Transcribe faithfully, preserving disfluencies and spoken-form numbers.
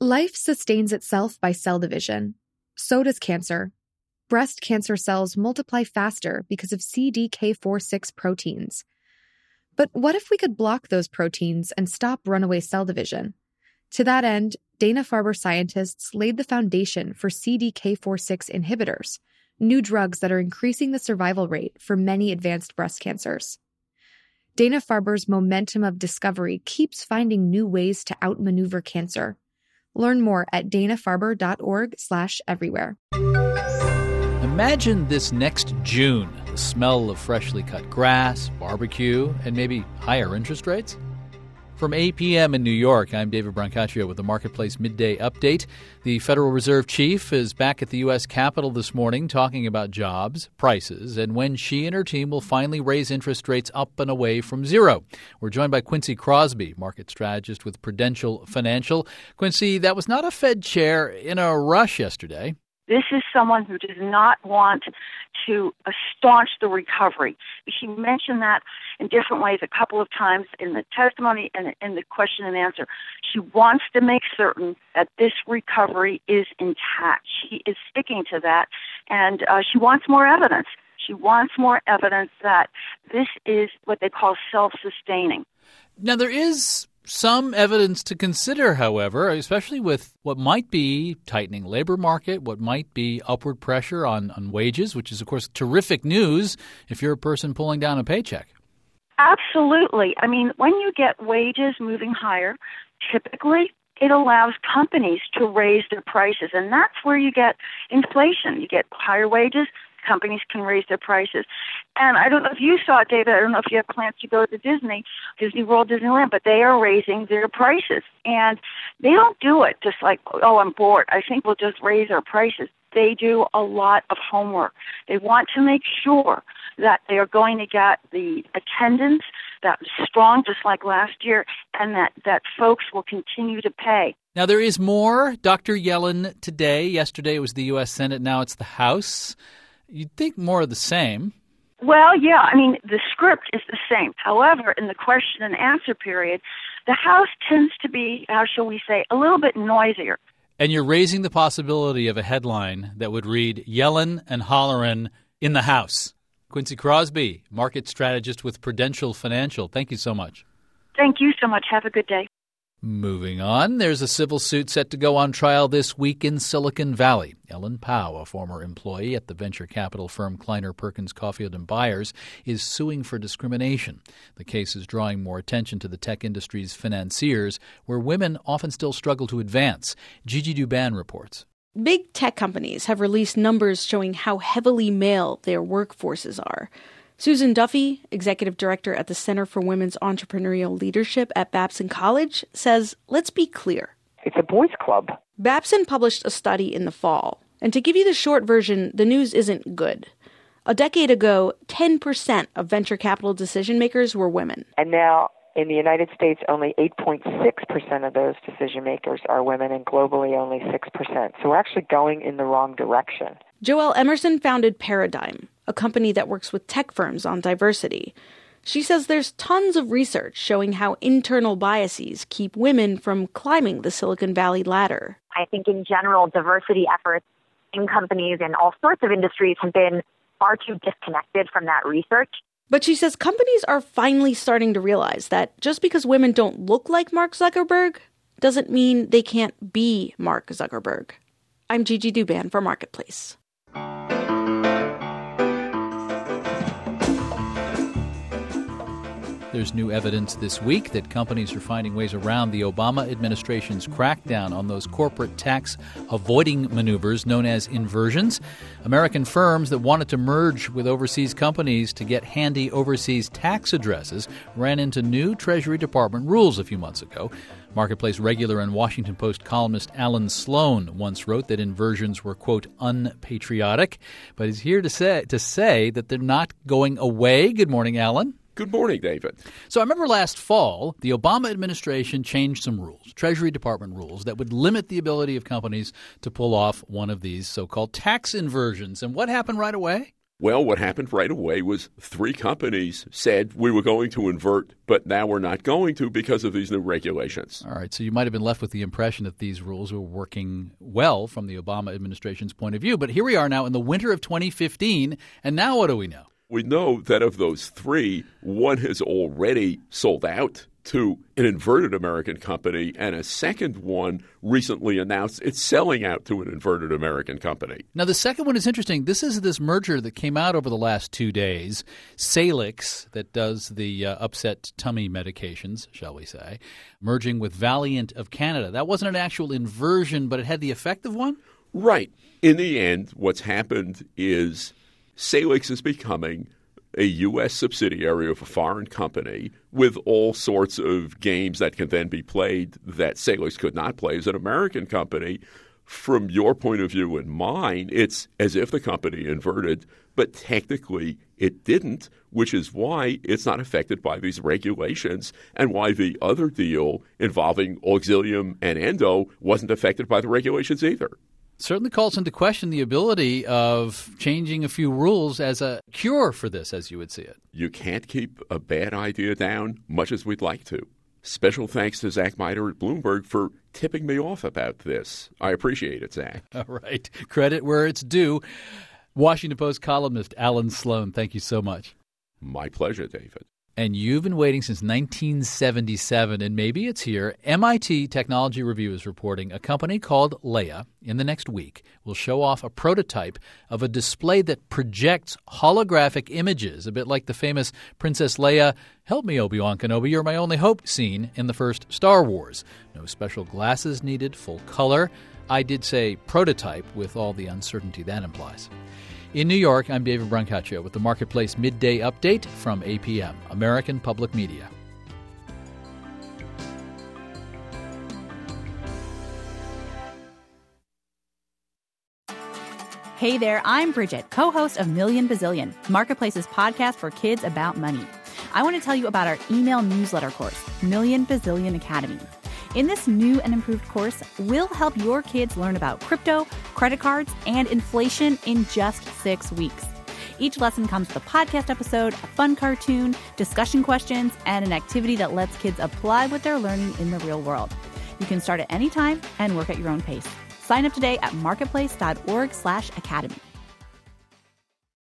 Life sustains itself by cell division. So does cancer. Breast cancer cells multiply faster because of C D K four six proteins. But what if we could block those proteins and stop runaway cell division? To that end, Dana-Farber scientists laid the foundation for C D K four six inhibitors, new drugs that are increasing the survival rate for many advanced breast cancers. Dana-Farber's momentum of discovery keeps finding new ways to outmaneuver cancer. Learn more at dana-farber.org slash everywhere. Imagine this next June, the smell of freshly cut grass, barbecue, and maybe higher interest rates. From eight p.m. in New York, I'm David Brancaccio with the Marketplace Midday Update. The Federal Reserve Chief is back at the U S Capitol this morning talking about jobs, prices, and when she and her team will finally raise interest rates up and away from zero. We're joined by Quincy Crosby, market strategist with Prudential Financial. Quincy, that was not a Fed chair in a rush yesterday. This is someone who does not want to uh, staunch the recovery. She mentioned that in different ways a couple of times in the testimony and in the question and answer. She wants to make certain that this recovery is intact. She is sticking to that, and uh, she wants more evidence. She wants more evidence that this is what they call self-sustaining. Now, there is some evidence to consider, however, especially with what might be tightening labor market, what might be upward pressure on, on wages, which is, of course, terrific news if you're a person pulling down a paycheck. Absolutely. I mean, when you get wages moving higher, typically it allows companies to raise their prices, and that's where you get inflation. You get higher wages, companies can raise their prices. And I don't know if you saw it, David. I don't know if you have plans to go to Disney, Disney World, Disneyland, but they are raising their prices. And they don't do it just like, oh, I'm bored, I think we'll just raise our prices. They do a lot of homework. They want to make sure that they are going to get the attendance that's strong, just like last year, and that, that folks will continue to pay. Now, there is more. Doctor Yellen today. Yesterday it was the U S Senate. Now it's the House. You'd think more of the same. Well, yeah, I mean, the script is the same. However, in the question and answer period, the House tends to be, how shall we say, a little bit noisier. And you're raising the possibility of a headline that would read, Yellen and Holleran in the House. Quincy Crosby, market strategist with Prudential Financial. Thank you so much. Thank you so much. Have a good day. Moving on, there's a civil suit set to go on trial this week in Silicon Valley. Ellen Pao, a former employee at the venture capital firm Kleiner Perkins Caulfield and Byers, is suing for discrimination. The case is drawing more attention to the tech industry's financiers, where women often still struggle to advance. Gigi Duban reports. Big tech companies have released numbers showing how heavily male their workforces are. Susan Duffy, executive director at the Center for Women's Entrepreneurial Leadership at Babson College, says, let's be clear. It's a boys' club. Babson published a study in the fall. And to give you the short version, the news isn't good. A decade ago, ten percent of venture capital decision makers were women. And now, in the United States, only eight point six percent of those decision makers are women, and globally only six percent. So we're actually going in the wrong direction. Joelle Emerson founded Paradigm, a company that works with tech firms on diversity. She says there's tons of research showing how internal biases keep women from climbing the Silicon Valley ladder. I think in general, diversity efforts in companies in all sorts of industries have been far too disconnected from that research. But she says companies are finally starting to realize that just because women don't look like Mark Zuckerberg doesn't mean they can't be Mark Zuckerberg. I'm Gigi Duban for Marketplace. There's new evidence this week that companies are finding ways around the Obama administration's crackdown on those corporate tax avoiding maneuvers known as inversions. American firms that wanted to merge with overseas companies to get handy overseas tax addresses ran into new Treasury Department rules a few months ago. Marketplace regular and Washington Post columnist Alan Sloan once wrote that inversions were, quote, unpatriotic, but he's here to say to say that they're not going away. Good morning, Alan. Good morning, David. So I remember last fall, the Obama administration changed some rules, Treasury Department rules, that would limit the ability of companies to pull off one of these so-called tax inversions. And what happened right away? Well, what happened right away was three companies said we were going to invert, but now we're not going to because of these new regulations. All right, so you might have been left with the impression that these rules were working well from the Obama administration's point of view. But here we are now in the winter of twenty fifteen, and now what do we know? We know that of those three, one has already sold out to an inverted American company, and a second one recently announced it's selling out to an inverted American company. Now, the second one is interesting. This is this merger that came out over the last two days. Salix, that does the uh, upset tummy medications, shall we say, merging with Valiant of Canada. That wasn't an actual inversion, but it had the effect of one? Right. In the end, what's happened is Salix is becoming a U S subsidiary of a foreign company with all sorts of games that can then be played that Salix could not play as an American company. From your point of view and mine, it's as if the company inverted, but technically it didn't, which is why it's not affected by these regulations and why the other deal involving Auxilium and Endo wasn't affected by the regulations either. Certainly calls into question the ability of changing a few rules as a cure for this, as you would see it. You can't keep a bad idea down much as we'd like to. Special thanks to Zach Miter at Bloomberg for tipping me off about this. I appreciate it, Zach. All right. Credit where it's due. Washington Post columnist Alan Sloan, thank you so much. My pleasure, David. And you've been waiting since nineteen seventy-seven, and maybe it's here. M I T Technology Review is reporting a company called Leia in the next week will show off a prototype of a display that projects holographic images, a bit like the famous Princess Leia, "Help me, Obi-Wan Kenobi, you're my only hope" scene in the first Star Wars. No special glasses needed, full color. I did say prototype with all the uncertainty that implies. In New York, I'm David Brancaccio with the Marketplace Midday Update from A P M, American Public Media. Hey there, I'm Bridget, co-host of Million Bazillion, Marketplace's podcast for kids about money. I want to tell you about our email newsletter course, Million Bazillion Academy. In this new and improved course, we'll help your kids learn about crypto, credit cards, and inflation in just six weeks. Each lesson comes with a podcast episode, a fun cartoon, discussion questions, and an activity that lets kids apply what they're learning in the real world. You can start at any time and work at your own pace. Sign up today at marketplace.org slash academy.